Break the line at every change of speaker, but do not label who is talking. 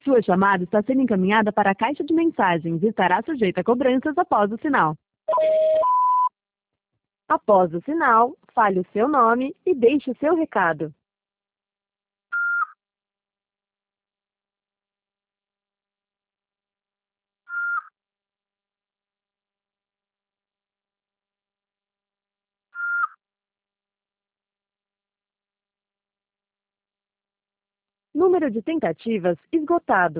Sua chamada está sendo encaminhada para a caixa de mensagens e estará sujeita a cobranças após o sinal. Após o sinal, fale o seu nome e deixe o seu recado. Número de tentativas esgotado.